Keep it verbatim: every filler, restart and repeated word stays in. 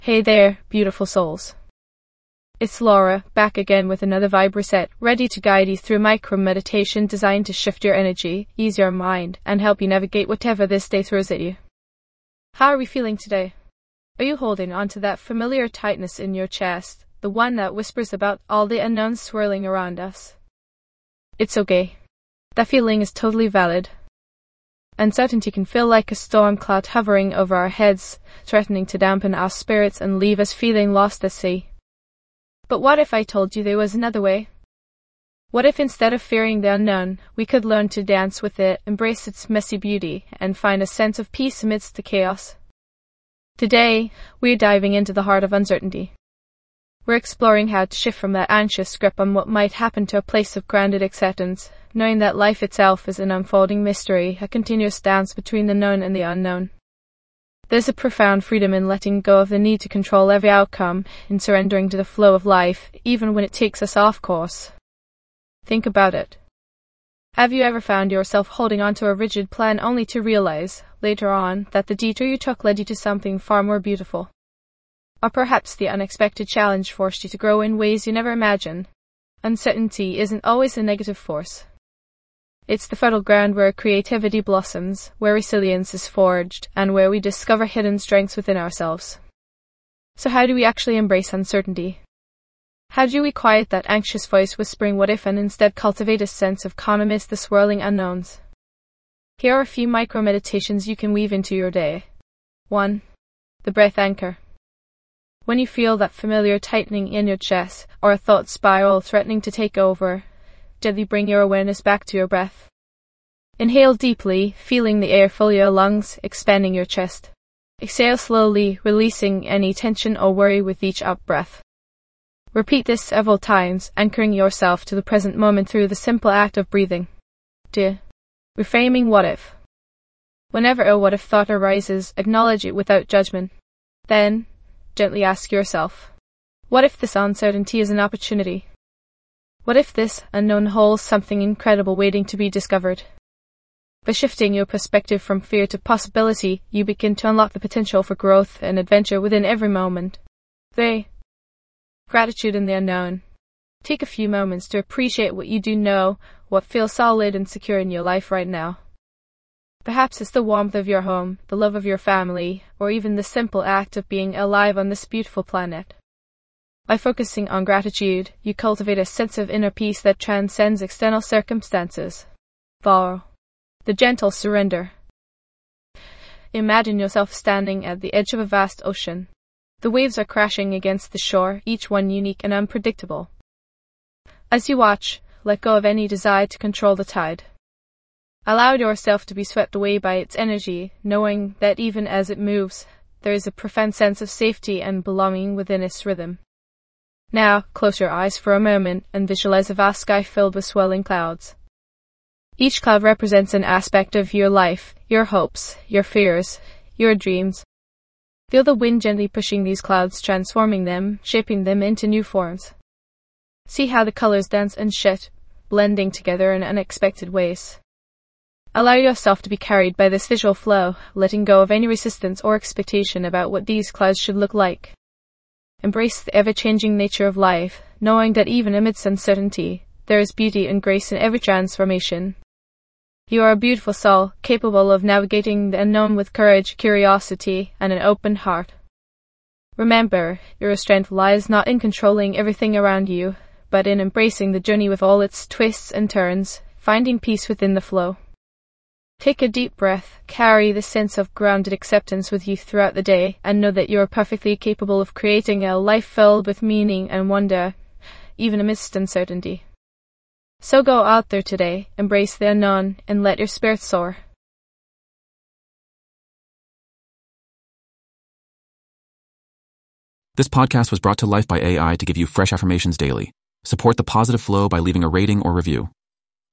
Hey there, beautiful souls. It's Laura, back again with another vibe reset, ready to guide you through micro meditation designed to shift your energy, ease your mind, and help you navigate whatever this day throws at you. How are we feeling today? Are you holding on to that familiar tightness in your chest, the one that whispers about all the unknowns swirling around us? It's okay. That feeling is totally valid. Uncertainty can feel like a storm cloud hovering over our heads, threatening to dampen our spirits and leave us feeling lost at sea. But what if I told you there was another way? What if instead of fearing the unknown, we could learn to dance with it, embrace its messy beauty, and find a sense of peace amidst the chaos? Today, we're diving into the heart of uncertainty. We're exploring how to shift from that anxious grip on what might happen to a place of grounded acceptance, knowing that life itself is an unfolding mystery, a continuous dance between the known and the unknown. There's a profound freedom in letting go of the need to control every outcome, in surrendering to the flow of life, even when it takes us off course. Think about it. Have you ever found yourself holding on to a rigid plan only to realize, later on, that the detour you took led you to something far more beautiful? Or perhaps the unexpected challenge forced you to grow in ways you never imagined. Uncertainty isn't always a negative force. It's the fertile ground where creativity blossoms, where resilience is forged, and where we discover hidden strengths within ourselves. So how do we actually embrace uncertainty? How do we quiet that anxious voice whispering what if and instead cultivate a sense of calm amidst the swirling unknowns? Here are a few micro meditations you can weave into your day. one. The breath anchor. When you feel that familiar tightening in your chest, or a thought spiral threatening to take over, gently bring your awareness back to your breath. Inhale deeply, feeling the air fill your lungs, expanding your chest. Exhale slowly, releasing any tension or worry with each out-breath. Repeat this several times, anchoring yourself to the present moment through the simple act of breathing. two. Reframing what if. Whenever a what if thought arises, acknowledge it without judgment. Then, gently ask yourself, what if this uncertainty is an opportunity? What if this unknown holds something incredible waiting to be discovered? By shifting your perspective from fear to possibility, you begin to unlock the potential for growth and adventure within every moment. three. Gratitude in the unknown. Take a few moments to appreciate what you do know, what feels solid and secure in your life right now. Perhaps it's the warmth of your home, the love of your family, or even the simple act of being alive on this beautiful planet. By focusing on gratitude, you cultivate a sense of inner peace that transcends external circumstances. four. The gentle surrender. Imagine yourself standing at the edge of a vast ocean. The waves are crashing against the shore, each one unique and unpredictable. As you watch, let go of any desire to control the tide. Allow yourself to be swept away by its energy, knowing that even as it moves, there is a profound sense of safety and belonging within its rhythm. Now, close your eyes for a moment and visualize a vast sky filled with swirling clouds. Each cloud represents an aspect of your life, your hopes, your fears, your dreams. Feel the wind gently pushing these clouds, transforming them, shaping them into new forms. See how the colors dance and shift, blending together in unexpected ways. Allow yourself to be carried by this visual flow, letting go of any resistance or expectation about what these clouds should look like. Embrace the ever-changing nature of life, knowing that even amidst uncertainty, there is beauty and grace in every transformation. You are a beautiful soul, capable of navigating the unknown with courage, curiosity, and an open heart. Remember, your strength lies not in controlling everything around you, but in embracing the journey with all its twists and turns, finding peace within the flow. Take a deep breath, carry the sense of grounded acceptance with you throughout the day, and know that you are perfectly capable of creating a life filled with meaning and wonder, even amidst uncertainty. So go out there today, embrace the unknown, and let your spirit soar. This podcast was brought to life by A I to give you fresh affirmations daily. Support the positive flow by leaving a rating or review.